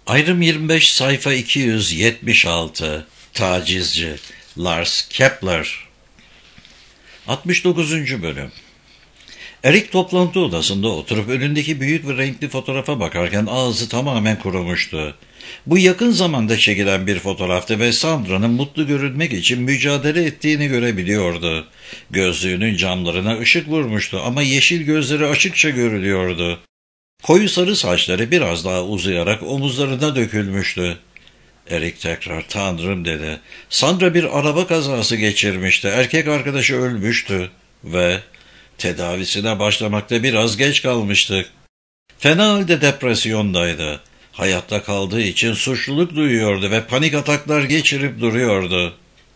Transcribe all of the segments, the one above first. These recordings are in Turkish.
Ayrım 25 sayfa 276 Tacizci Lars Kepler 69. bölüm. Erik toplantı odasında oturup önündeki büyük ve renkli fotoğrafa bakarken ağzı tamamen kurumuştu. Bu yakın zamanda çekilen bir fotoğraftı ve Sandra'nın mutlu görünmek için mücadele ettiğini görebiliyordu. Gözlüğünün camlarına ışık vurmuştu ama yeşil gözleri açıkça görülüyordu. Koyu sarı saçları biraz daha uzayarak omuzlarına dökülmüştü. Erik tekrar "Tanrım" dedi. Sandra bir araba kazası geçirmişti. Erkek arkadaşı ölmüştü ve tedavisine başlamakta biraz geç kalmıştı. Fena halde depresyondaydı. Hayatta kaldığı için suçluluk duyuyordu ve panik ataklar geçirip duruyordu.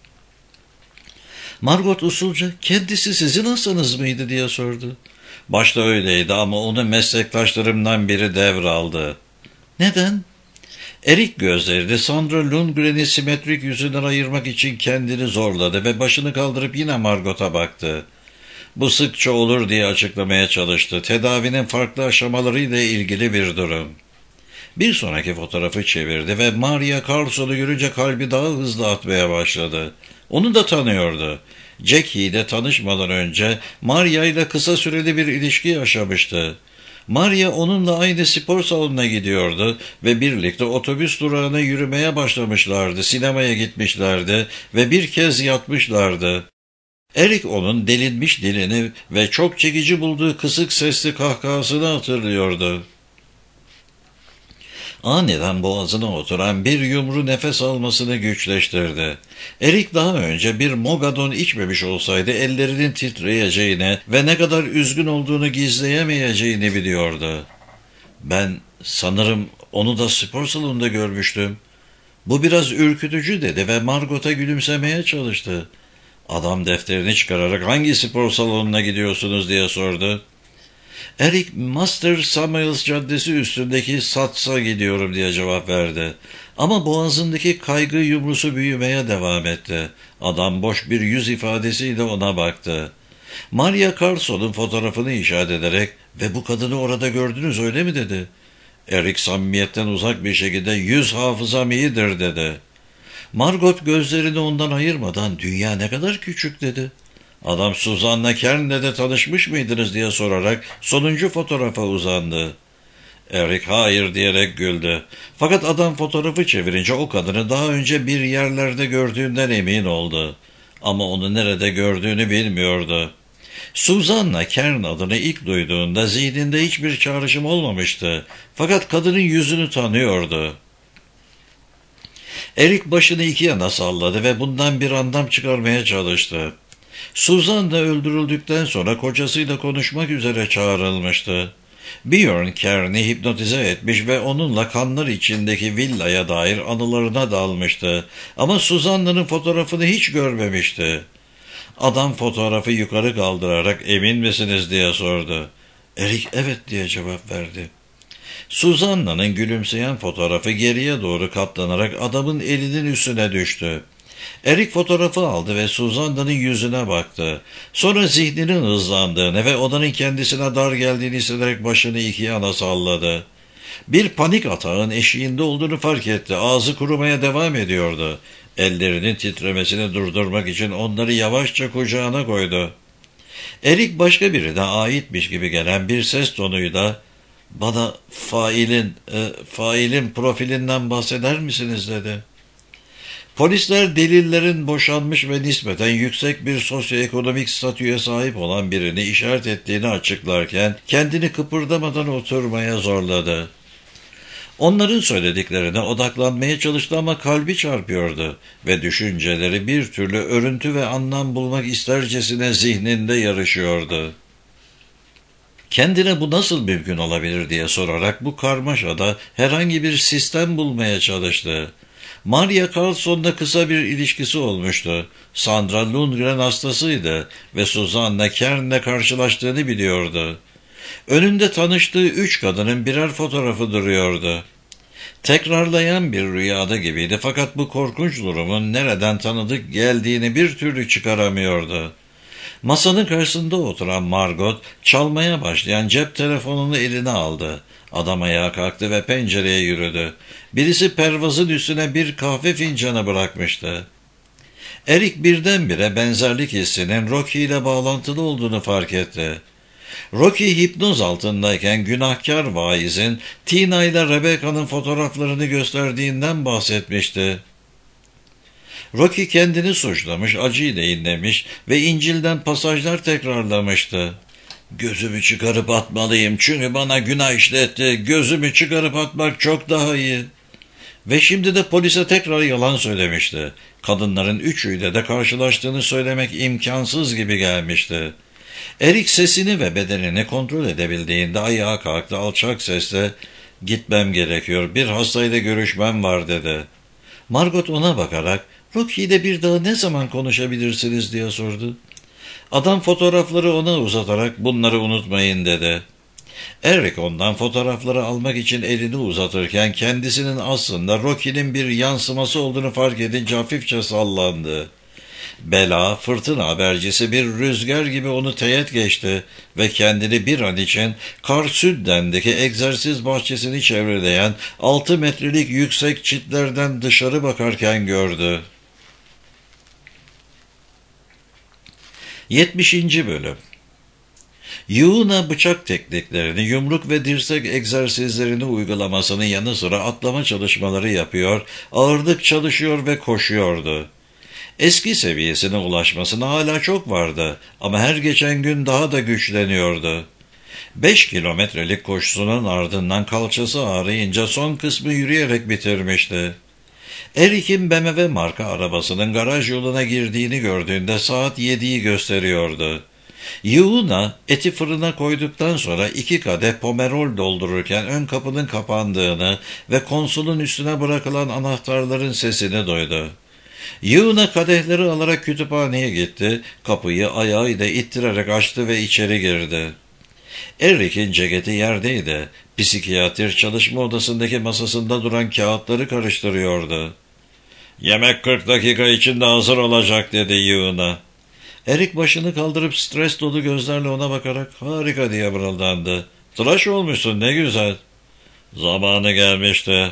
Margot usulca "Kendisi sizin hastanız mıydı?" diye sordu. Başta öyleydi ama onu meslektaşlarımdan biri devraldı. Neden? Erik gözlerini Sandra Lundgren'in simetrik yüzünden ayırmak için kendini zorladı ve başını kaldırıp yine Margot'a baktı. Bu sıkça olur diye açıklamaya çalıştı. Tedavinin farklı aşamalarıyla ilgili bir durum. Bir sonraki fotoğrafı çevirdi ve Maria Carlson'u görünce kalbi daha hızlı atmaya başladı. Onu da tanıyordu. Jackie ile tanışmadan önce Maria ile kısa süreli bir ilişki yaşamıştı. Maria onunla aynı spor salonuna gidiyordu ve birlikte otobüs durağına yürümeye başlamışlardı, sinemaya gitmişlerdi ve bir kez yatmışlardı. Erik onun delinmiş dilini ve çok çekici bulduğu kısık sesli kahkahasını hatırlıyordu. Aniden boğazına oturan bir yumru nefes almasını güçleştirdi. Erik daha önce bir mogadon içmemiş olsaydı ellerinin titreyeceğini ve ne kadar üzgün olduğunu gizleyemeyeceğini biliyordu. "Ben sanırım onu da spor salonunda görmüştüm. Bu biraz ürkütücü" dedi ve Margot'a gülümsemeye çalıştı. Adam defterini çıkararak "Hangi spor salonuna gidiyorsunuz?" diye sordu. Erik, Master Samuels Caddesi üstündeki Sats'a gidiyorum diye cevap verdi. Ama boğazındaki kaygı yumrusu büyümeye devam etti. Adam boş bir yüz ifadesiyle ona baktı. Maria Carlson'un fotoğrafını işaret ederek "Ve bu kadını orada gördünüz öyle mi?" dedi. Erik samimiyetten uzak bir şekilde "Yüz hafızam iyidir" dedi. Margot gözlerini ondan ayırmadan "Dünya ne kadar küçük" dedi. Adam "Suzanna Kern'le de tanışmış mıydınız?" diye sorarak sonuncu fotoğrafa uzandı. Erik "Hayır" diyerek güldü. Fakat adam fotoğrafı çevirince o kadını daha önce bir yerlerde gördüğünden emin oldu. Ama onu nerede gördüğünü bilmiyordu. Suzanna Kern adını ilk duyduğunda zihninde hiçbir çağrışım olmamıştı. Fakat kadının yüzünü tanıyordu. Erik başını iki yana salladı ve bundan bir anlam çıkarmaya çalıştı. Suzan da öldürüldükten sonra kocasıyla konuşmak üzere çağrılmıştı. Björn Kern'i hipnotize etmiş ve onunla kanlar içindeki villaya dair anılarına dalmıştı. Ama Suzanna'nın fotoğrafını hiç görmemişti. Adam fotoğrafı yukarı kaldırarak "Emin misiniz?" diye sordu. Erik "Evet" diye cevap verdi. Suzanna'nın gülümseyen fotoğrafı geriye doğru katlanarak adamın elinin üstüne düştü. Erik fotoğrafı aldı ve Suzanna'nın yüzüne baktı. Sonra zihninin hızlandığını ve odanın kendisine dar geldiğini hissederek başını iki yana salladı. Bir panik atağın eşiğinde olduğunu fark etti. Ağzı kurumaya devam ediyordu. Ellerinin titremesini durdurmak için onları yavaşça kucağına koydu. Erik başka birine aitmiş gibi gelen bir ses tonuyla "Bana failin profilinden bahseder misiniz?" dedi. Polisler delillerin boşanmış ve nispeten yüksek bir sosyoekonomik statüye sahip olan birini işaret ettiğini açıklarken kendini kıpırdamadan oturmaya zorladı. Onların söylediklerine odaklanmaya çalıştı ama kalbi çarpıyordu ve düşünceleri bir türlü örüntü ve anlam bulmak istercesine zihninde yarışıyordu. Kendine bu nasıl mümkün olabilir diye sorarak bu karmaşada herhangi bir sistem bulmaya çalıştı. Maria Carlson'la kısa bir ilişkisi olmuştu. Sandra Lundgren hastasıydı ve Suzanna Kern'le karşılaştığını biliyordu. Önünde tanıştığı 3 kadının birer fotoğrafı duruyordu. Tekrarlayan bir rüyada gibiydi fakat bu korkunç durumun nereden tanıdık geldiğini bir türlü çıkaramıyordu. Masanın karşısında oturan Margot çalmaya başlayan cep telefonunu eline aldı. Adam ayağa kalktı ve pencereye yürüdü. Birisi pervazın üstüne bir kahve fincanı bırakmıştı. Eric birdenbire benzerlik hissinin Rocky ile bağlantılı olduğunu fark etti. Rocky hipnoz altındayken günahkar vaizin Tina ile Rebecca'nın fotoğraflarını gösterdiğinden bahsetmişti. Rocky kendini suçlamış, acıyla inlemiş ve İncil'den pasajlar tekrarlamıştı. Gözümü çıkarıp atmalıyım çünkü bana günah işletti. Gözümü çıkarıp atmak çok daha iyi. Ve şimdi de polise tekrar yalan söylemişti. Kadınların üçüyle de karşılaştığını söylemek imkansız gibi gelmişti. Eric sesini ve bedenini kontrol edebildiğinde ayağa kalktı, alçak sesle "Gitmem gerekiyor, bir hastayla görüşmem var" dedi. Margot ona bakarak "Rocky ile bir daha ne zaman konuşabilirsiniz?" diye sordu. Adam fotoğrafları ona uzatarak "Bunları unutmayın" dedi. Eric ondan fotoğrafları almak için elini uzatırken kendisinin aslında Rocky'nin bir yansıması olduğunu fark edince hafifçe sallandı. Bela, fırtına habercisi bir rüzgar gibi onu teğet geçti ve kendini bir an için Karsüdden'deki egzersiz bahçesini çevreleyen 6 metrelik yüksek çitlerden dışarı bakarken gördü. 70. Bölüm. Yuğuna bıçak tekniklerini, yumruk ve dirsek egzersizlerini uygulamasının yanı sıra atlama çalışmaları yapıyor, ağırlık çalışıyor ve koşuyordu. Eski seviyesine ulaşmasına hala çok vardı ama her geçen gün daha da güçleniyordu. 5 kilometrelik koşusunun ardından kalçası ağrıyınca son kısmı yürüyerek bitirmişti. Eric'in BMW marka arabasının garaj yoluna girdiğini gördüğünde saat 7'yi gösteriyordu. Yuğuna eti fırına koyduktan sonra 2 kadeh pomerol doldururken ön kapının kapandığını ve konsolun üstüne bırakılan anahtarların sesini duydu. Yuğuna kadehleri alarak kütüphaneye gitti, kapıyı ayağıyla ittirerek açtı ve içeri girdi. Eric'in ceketi yerdeydi. Psikiyatr çalışma odasındaki masasında duran kağıtları karıştırıyordu. "Yemek 40 dakika içinde hazır olacak" dedi Yuğuna. Eric başını kaldırıp stres dolu gözlerle ona bakarak "Harika" diye mırıldandı. "Tıraş olmuşsun, ne güzel." "Zamanı gelmişti."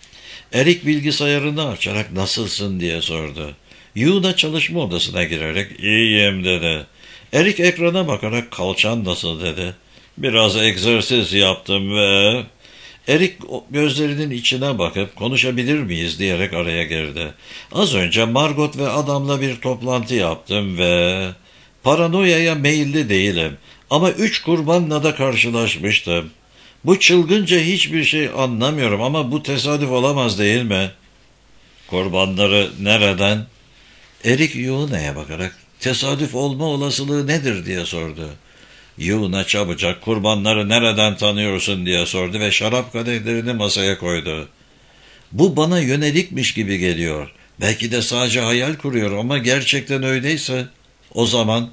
Eric bilgisayarını açarak "Nasılsın?" diye sordu. Yuğuna çalışma odasına girerek "İyiyim" dedi. Eric ekrana bakarak "Kalçan nasıl?" dedi. "Biraz egzersiz yaptım ve..." Eric gözlerinin içine bakıp "Konuşabilir miyiz?" diyerek araya girdi. "Az önce Margot ve adamla bir toplantı yaptım ve... Paranoyaya meyilli değilim ama 3 kurbanla da karşılaşmıştım. Bu çılgınca hiçbir şey anlamıyorum ama bu tesadüf olamaz değil mi?" "Kurbanları nereden?" Eric Yuğuna'ya bakarak "Tesadüf olma olasılığı nedir?" diye sordu. Yuğuna çabucak "Kurbanları nereden tanıyorsun?" diye sordu ve şarap kadehlerini masaya koydu. "Bu bana yönelikmiş gibi geliyor. Belki de sadece hayal kuruyor ama gerçekten öyleyse o zaman..."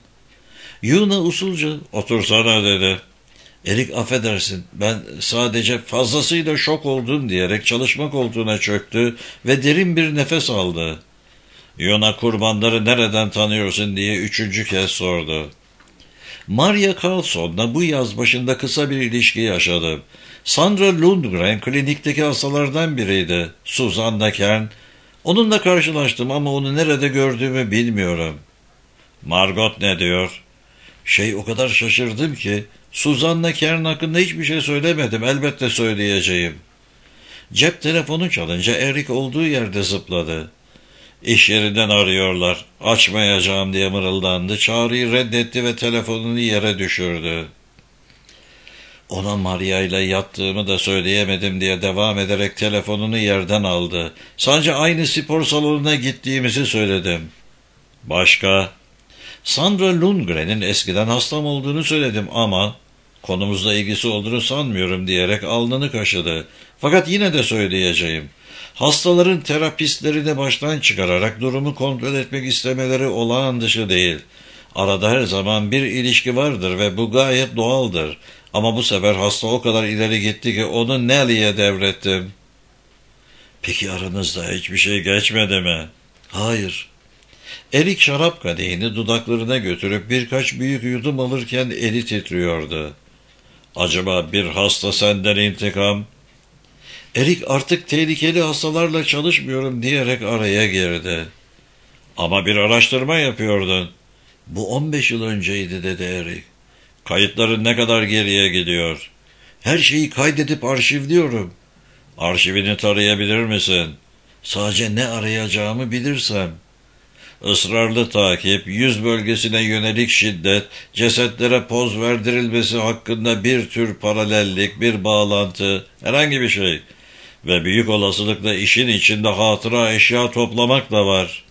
Yuğuna usulca "Otursana" dedi. Eric "Affedersin, ben sadece fazlasıyla şok oldum" diyerek çalışma koltuğuna çöktü ve derin bir nefes aldı. Yuğuna "Kurbanları nereden tanıyorsun?" diye 3. kez sordu. Maria Carlson'la bu yaz başında kısa bir ilişki yaşadım. Sandra Lundgren klinikteki hastalardan biriydi. Susanna Kern. Onunla karşılaştım ama onu nerede gördüğümü bilmiyorum. "Margot ne diyor?" O kadar şaşırdım ki Susanna Kern hakkında hiçbir şey söylemedim. Elbette söyleyeceğim." Cep telefonu çalınca Eric olduğu yerde zıpladı. "İş yerinden arıyorlar. Açmayacağım" diye mırıldandı. Çağrıyı reddetti ve telefonunu yere düşürdü. "Ona Maria ile yattığımı da söyleyemedim" diye devam ederek telefonunu yerden aldı. "Sadece aynı spor salonuna gittiğimizi söyledim." "Başka?" "Sandra Lundgren'in eskiden hastam olduğunu söyledim ama konumuzla ilgisi olduğunu sanmıyorum" diyerek alnını kaşıdı. "Fakat yine de söyleyeceğim. Hastaların terapistlerini baştan çıkararak durumu kontrol etmek istemeleri olağan dışı değil. Arada her zaman bir ilişki vardır ve bu gayet doğaldır. Ama bu sefer hasta o kadar ileri gitti ki onu Nellie'ye devrettim." "Peki aranızda hiçbir şey geçmedi mi?" "Hayır." Eric şarap kadehini dudaklarına götürüp birkaç büyük yudum alırken eli titriyordu. Acaba bir hasta senden intikam? Erik artık tehlikeli hastalarla çalışmıyorum diyerek araya girdi. Ama bir araştırma yapıyordun. Bu 15 yıl önceydi dedi Erik. Kayıtların ne kadar geriye gidiyor? Her şeyi kaydedip arşivliyorum. Arşivini tarayabilir misin? Sadece ne arayacağımı bilirsem. Israrlı takip, yüz bölgesine yönelik şiddet, cesetlere poz verdirilmesi hakkında bir tür paralellik, bir bağlantı, herhangi bir şey. Ve büyük olasılıkla işin içinde hatıra eşya toplamak da var.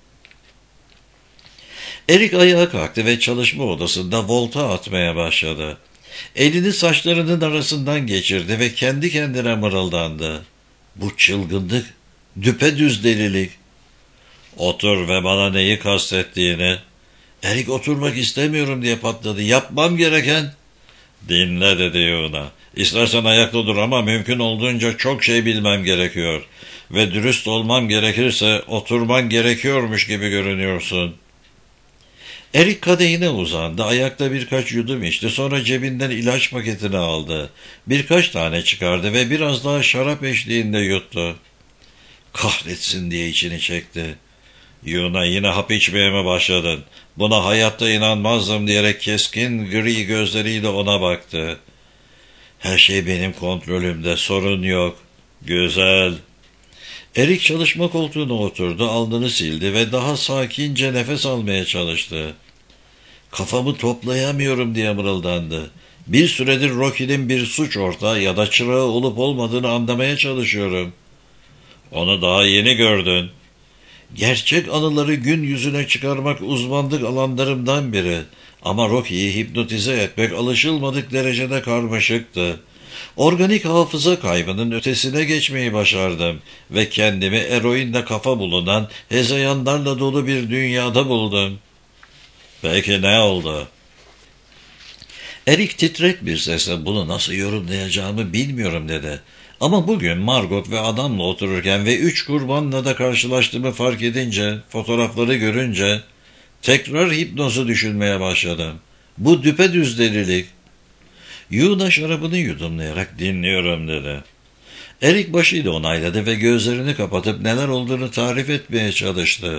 Erik ayağa kalktı ve çalışma odasında volta atmaya başladı. Elini saçlarının arasından geçirdi ve kendi kendine mırıldandı. Bu çılgınlık, düpedüz delilik. Otur ve bana neyi kastettiğini. Erik oturmak istemiyorum diye patladı. Yapmam gereken... Dinle dedi Yuna. İstersen ayakta dur ama mümkün olduğunca çok şey bilmem gerekiyor. Ve dürüst olmam gerekirse oturman gerekiyormuş gibi görünüyorsun. Erik kadehine uzandı. Ayakta birkaç yudum içti. Sonra cebinden ilaç paketini aldı. Birkaç tane çıkardı ve biraz daha şarap eşliğinde yuttu. Kahretsin diye içini çekti. Yuna yine hap içmeye mi başladın? Buna hayatta inanmazdım diyerek keskin gri gözleriyle ona baktı. Her şey benim kontrolümde, sorun yok. Güzel. Erik çalışma koltuğuna oturdu, alnını sildi ve daha sakince nefes almaya çalıştı. Kafamı toplayamıyorum diye mırıldandı. Bir süredir Rocky'nin bir suç ortağı ya da çırağı olup olmadığını anlamaya çalışıyorum. Onu daha yeni gördün. Gerçek anıları gün yüzüne çıkarmak uzmanlık alanlarımdan biri. Ama Rocky'yi hipnotize etmek alışılmadık derecede karmaşıktı. Organik hafıza kaybının ötesine geçmeyi başardım ve kendimi eroinle kafa bulunan hezeyanlarla dolu bir dünyada buldum. Peki ne oldu? Erik titrek bir sesle bunu nasıl yorumlayacağımı bilmiyorum dedi. Ama bugün Margot ve adamla otururken ve 3 kurbanla da karşılaştığımı fark edince, fotoğrafları görünce tekrar hipnozu düşünmeye başladım. Bu düpedüz delilik. Yuna şarabını yudumlayarak dinliyorum dedi. Erik başıyla onayladı ve gözlerini kapatıp neler olduğunu tarif etmeye çalıştı.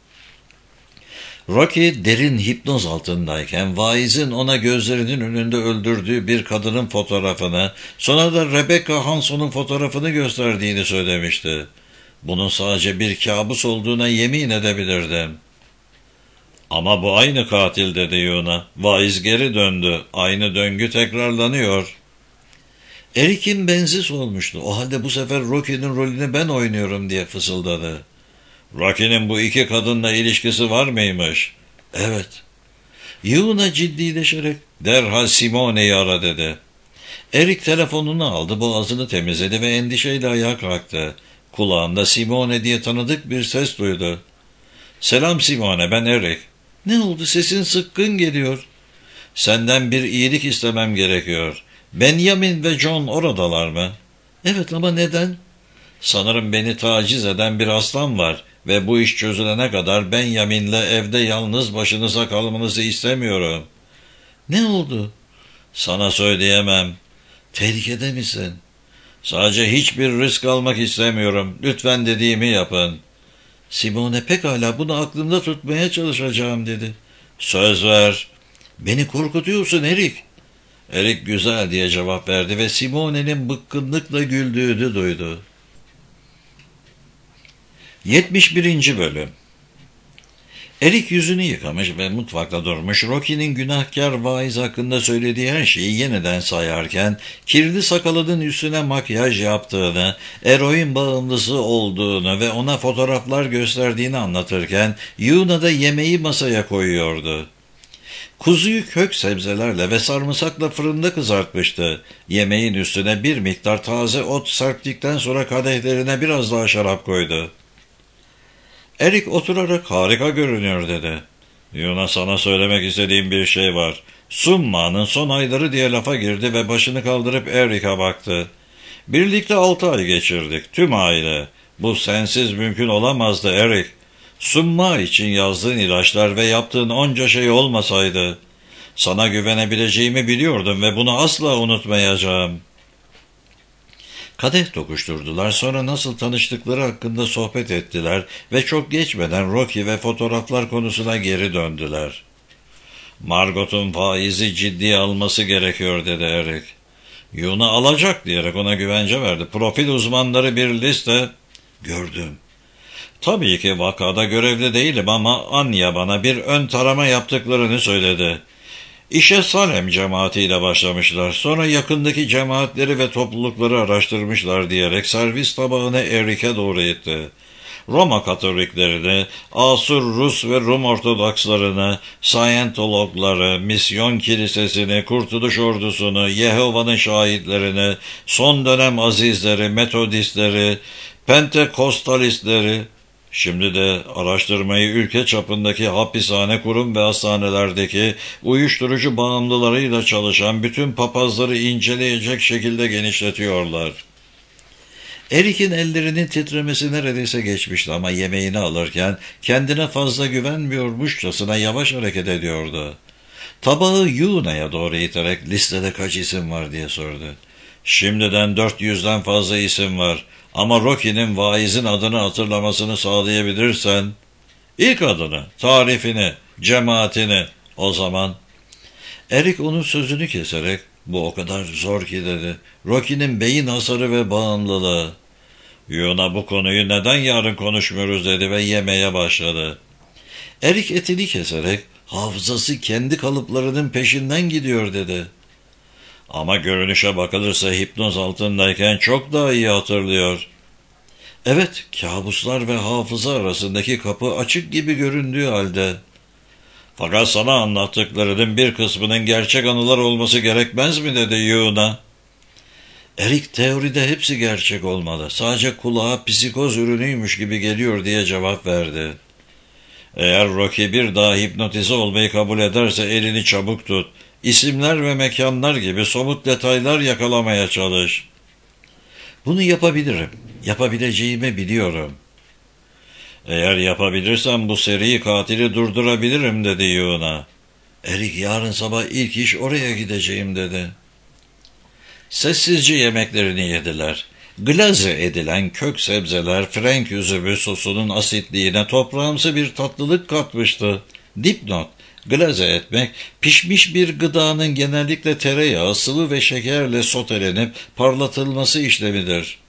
Rocky derin hipnoz altındayken vaizin ona gözlerinin önünde öldürdüğü bir kadının fotoğrafını, sonra da Rebecca Hanson'un fotoğrafını gösterdiğini söylemişti. Bunun sadece bir kabus olduğuna yemin edebilirdim. Ama bu aynı katil dedi Yuna. Vaiz geri döndü. Aynı döngü tekrarlanıyor. Erik'in benzi solmuştu. O halde bu sefer Rocky'nin rolünü ben oynuyorum diye fısıldadı. Rocky'nin bu iki kadınla ilişkisi var mıymış? Evet. Yuna ciddileşerek derhal Simone'yi ara dedi. Erik telefonunu aldı, boğazını temizledi ve endişeyle ayağa kalktı. Kulağında Simone diye tanıdık bir ses duydu. Selam Simone, ben Erik. Ne oldu, sesin sıkkın geliyor. Senden bir iyilik istemem gerekiyor. Benjamin ve John oradalar mı? Evet ama neden? Sanırım beni taciz eden bir hastam var ve bu iş çözülene kadar Benjamin'le evde yalnız başınıza kalmanızı istemiyorum. Ne oldu? Sana söyleyemem. Tehlikede misin? Sadece hiçbir risk almak istemiyorum. Lütfen dediğimi yapın. Simone pekala bunu aklımda tutmaya çalışacağım dedi. Söz ver. Beni korkutuyorsun Erik. Erik güzel diye cevap verdi ve Simone'nin bıkkınlıkla güldüğünü duydu. 71. Bölüm. Erik yüzünü yıkamış ve mutfakta durmuş, Rocky'nin günahkar vaiz hakkında söylediği her şeyi yeniden sayarken, kirli sakalının üstüne makyaj yaptığını, eroin bağımlısı olduğunu ve ona fotoğraflar gösterdiğini anlatırken, Yuna da yemeği masaya koyuyordu. Kuzuyu kök sebzelerle ve sarımsakla fırında kızartmıştı. Yemeğin üstüne bir miktar taze ot serptikten sonra kadehlerine biraz daha şarap koydu. Erik oturarak harika görünüyor dedi. Yuna sana söylemek istediğim bir şey var. Summa'nın son ayları diye lafa girdi ve başını kaldırıp Erik'e baktı. Birlikte 6 ay geçirdik, tüm aile. Bu sensiz mümkün olamazdı Erik. Summa için yazdığın ilaçlar ve yaptığın onca şey olmasaydı. Sana güvenebileceğimi biliyordum ve bunu asla unutmayacağım. Kadeh tokuşturdular, sonra nasıl tanıştıkları hakkında sohbet ettiler ve çok geçmeden Rocky ve fotoğraflar konusuna geri döndüler. Margot'un faizi ciddiye alması gerekiyor dedi Eric. Yune'u alacak diyerek ona güvence verdi. Profil uzmanları bir liste gördüm. Tabii ki vakada görevli değilim ama Anya bana bir ön tarama yaptıklarını söyledi. İşe Salem cemaatiyle başlamışlar. Sonra yakındaki cemaatleri ve toplulukları araştırmışlar diyerek servis tabağını Eric'e doğru itti. Roma Katoliklerini, Asur Rus ve Rum Ortodokslarını, Scientologları, Misyon Kilisesini, Kurtuluş Ordusunu, Yehova'nın şahitlerini, son dönem azizleri, Metodistleri, Pentekostalistleri, şimdi de araştırmayı ülke çapındaki hapishane, kurum ve hastanelerdeki uyuşturucu bağımlılarıyla çalışan bütün papazları inceleyecek şekilde genişletiyorlar. Eric'in ellerinin titremesi neredeyse geçmişti ama yemeğini alırken kendine fazla güvenmiyormuşçasına yavaş hareket ediyordu. Tabağı Yune'ye doğru iterek listede kaç isim var diye sordu. Şimdiden 400'den fazla isim var ama Rocky'nin vaizin adını hatırlamasını sağlayabilirsen, ilk adını, tarifini, cemaatini, o zaman. Eric onun sözünü keserek, bu o kadar zor ki dedi. Rocky'nin beyin hasarı ve bağımlılığı. Yuna bu konuyu neden yarın konuşmuyoruz dedi ve yemeye başladı. Eric etini keserek, hafızası kendi kalıplarının peşinden gidiyor dedi. Ama görünüşe bakılırsa hipnoz altındayken çok daha iyi hatırlıyor. Evet, kabuslar ve hafıza arasındaki kapı açık gibi göründüğü halde. Fakat sana anlattıklarının bir kısmının gerçek anılar olması gerekmez mi dedi Yuna. Eric teoride hepsi gerçek olmalı. Sadece kulağa psikoz ürünüymüş gibi geliyor diye cevap verdi. Eğer Rocky bir daha hipnotize olmayı kabul ederse elini çabuk tut. İsimler ve mekanlar gibi somut detaylar yakalamaya çalış. Bunu yapabilirim. Yapabileceğimi biliyorum. Eğer yapabilirsem bu seri katili durdurabilirim dedi Yuna. Eric yarın sabah ilk iş oraya gideceğim dedi. Sessizce yemeklerini yediler. Glaze edilen kök sebzeler Frank üzümü sosunun asitliğine toprağımsı bir tatlılık katmıştı. Dipnot: glaze etmek, pişmiş bir gıdanın genellikle tereyağı, sıvı ve şekerle sotelenip parlatılması işlemidir.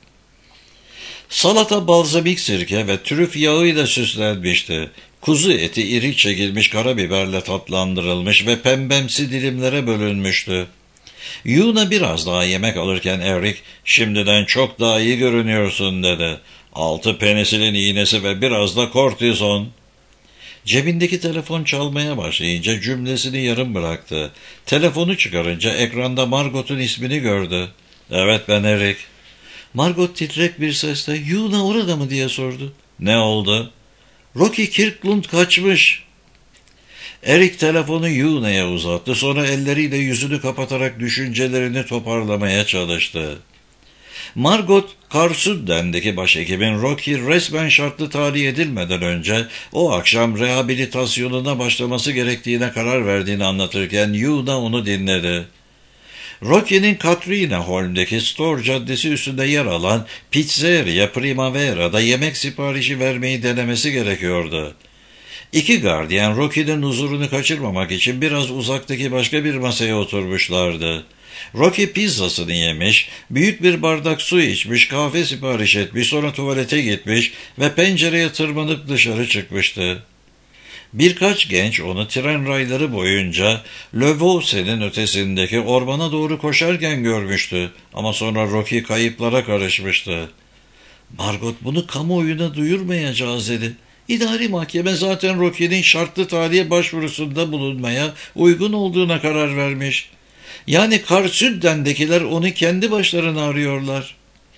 Salata balzamik sirke ve trüf yağıyla süslenmişti. Kuzu eti iri çekilmiş karabiberle tatlandırılmış ve pembemsi dilimlere bölünmüştü. Yuna biraz daha yemek alırken Eric, şimdiden çok daha iyi görünüyorsun dedi. 6 penisilin iğnesi ve biraz da kortizon. Cebindeki telefon çalmaya başlayınca cümlesini yarım bıraktı. Telefonu çıkarınca ekranda Margot'un ismini gördü. Evet, ben Eric. Margot titrek bir sesle Yuna orada mı diye sordu. Ne oldu? Rocky Kirkland kaçmış. Eric telefonu Yuna'ya uzattı, sonra elleriyle yüzünü kapatarak düşüncelerini toparlamaya çalıştı. Margot, Karsudden'deki başhekibin Rocky resmen şartlı tahliye edilmeden önce o akşam rehabilitasyonuna başlaması gerektiğine karar verdiğini anlatırken Yuna onu dinledi. Rocky'nin Katrina Holm'deki Store Caddesi üstünde yer alan Pizzeria Primavera'da yemek siparişi vermeyi denemesi gerekiyordu. İki gardiyan Rocky'nin huzurunu kaçırmamak için biraz uzaktaki başka bir masaya oturmuşlardı. Rocky pizzasını yemiş, büyük bir bardak su içmiş, kahve sipariş etmiş, sonra tuvalete gitmiş ve pencereye tırmanıp dışarı çıkmıştı. Birkaç genç onu tren rayları boyunca Le Vaux'ın ötesindeki ormana doğru koşarken görmüştü ama sonra Rocky kayıplara karışmıştı. Margot bunu kamuoyuna duyurmayacağız dedi. İdari mahkeme zaten Rocky'nin şartlı tahliye başvurusunda bulunmaya uygun olduğuna karar vermiş. Yani Karsudden'dekiler onu kendi başlarına arıyorlar.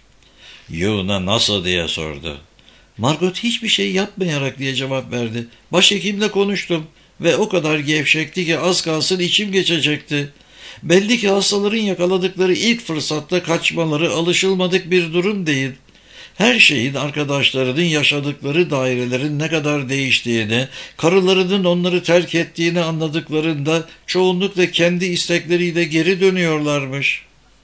Yuna nasıl diye sordu. Margot hiçbir şey yapmayarak diye cevap verdi. Başhekimle konuştum ve o kadar gevşekti ki az kalsın içim geçecekti. Belli ki hastaların yakaladıkları ilk fırsatta kaçmaları alışılmadık bir durum değil. Her şeyin arkadaşlarının yaşadıkları dairelerin ne kadar değiştiğini, karılarının onları terk ettiğini anladıklarında çoğunlukla kendi istekleriyle geri dönüyorlarmış.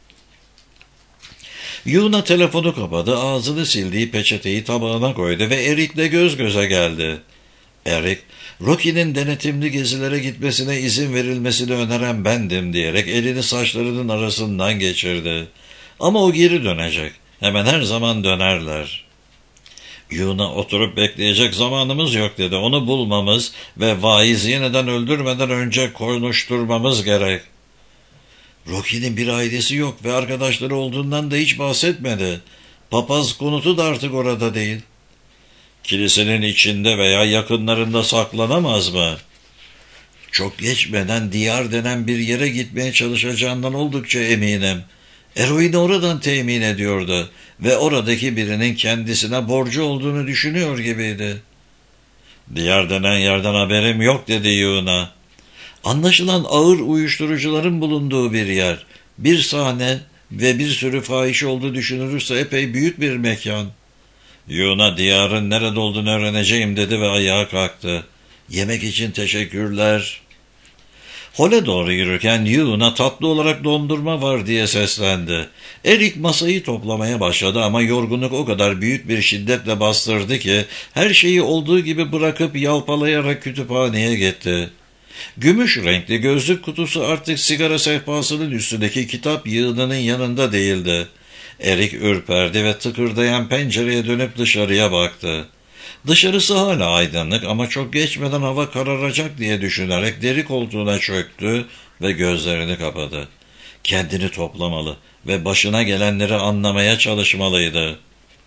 Yuna telefonu kapadı, ağzını sildiği peçeteyi tabağına koydu ve Eric'le göz göze geldi. Eric, Rocky'nin denetimli gezilere gitmesine izin verilmesini öneren bendim diyerek elini saçlarının arasından geçirdi. Ama o geri dönecek. Hemen her zaman dönerler. Yuna oturup bekleyecek zamanımız yok dedi. Onu bulmamız ve vaizi yeniden öldürmeden önce konuşturmamız gerek. Rocky'nin bir ailesi yok ve arkadaşları olduğundan da hiç bahsetmedi. Papaz konutu da artık orada değil. Kilisenin içinde veya yakınlarında saklanamaz mı? Çok geçmeden diyar denen bir yere gitmeye çalışacağından oldukça eminim. Eroini oradan temin ediyordu ve oradaki birinin kendisine borcu olduğunu düşünüyor gibiydi. Diyar denen yerden haberim yok dedi Yuna. Anlaşılan ağır uyuşturucuların bulunduğu bir yer. Bir sahne ve bir sürü fahiş olduğu düşünülürse epey büyük bir mekan. Yuna diyarın nerede olduğunu öğreneceğim dedi ve ayağa kalktı. Yemek için teşekkürler. Hole doğru yürürken Yuna tatlı olarak dondurma var diye seslendi. Eric masayı toplamaya başladı ama yorgunluk o kadar büyük bir şiddetle bastırdı ki her şeyi olduğu gibi bırakıp yalpalayarak kütüphaneye gitti. Gümüş renkli gözlük kutusu artık sigara sehpasının üstündeki kitap yığınının yanında değildi. Eric ürperdi ve tıkırdayan pencereye dönüp dışarıya baktı. Dışarısı hala aydınlık ama çok geçmeden hava kararacak diye düşünerek deri koltuğuna çöktü ve gözlerini kapadı. Kendini toplamalı ve başına gelenleri anlamaya çalışmalıydı.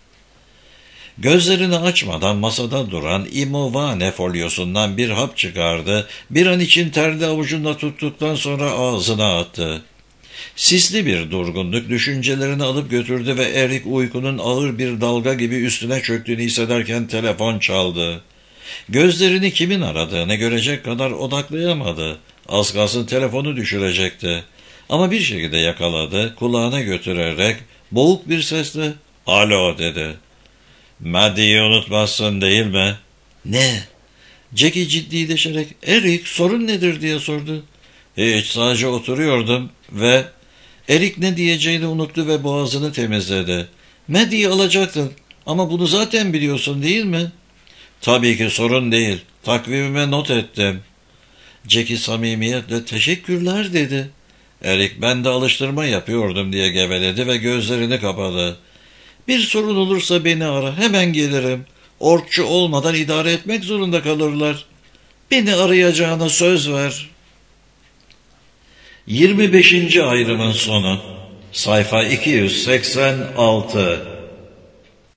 Gözlerini açmadan masada duran imovane folyosundan bir hap çıkardı, bir an için terli avucunda tuttuktan sonra ağzına attı. Sisli bir durgunluk düşüncelerini alıp götürdü ve Eric uykunun ağır bir dalga gibi üstüne çöktüğünü hissederken telefon çaldı. Gözlerini kimin aradığını görecek kadar odaklayamadı. Az kalsın telefonu düşürecekti. Ama bir şekilde yakaladı, kulağına götürerek boğuk bir sesle "Alo" dedi. "Maddie'yi unutmazsın değil mi?" "Ne?" Jackie ciddileşerek "Eric, sorun nedir?" diye sordu. "Hiç, sadece oturuyordum ve..." Eric ne diyeceğini unuttu ve boğazını temizledi. "Maddie'yi alacaktın ama bunu zaten biliyorsun değil mi?" "Tabii ki, sorun değil. Takvimime not ettim." Jackie samimiyetle "Teşekkürler" dedi. Eric "Ben de alıştırma yapıyordum" diye geveledi ve gözlerini kapadı. "Bir sorun olursa beni ara, hemen gelirim. Orkçu olmadan idare etmek zorunda kalırlar. Beni arayacağına söz ver." 25. ayrımın sonu. Sayfa 286.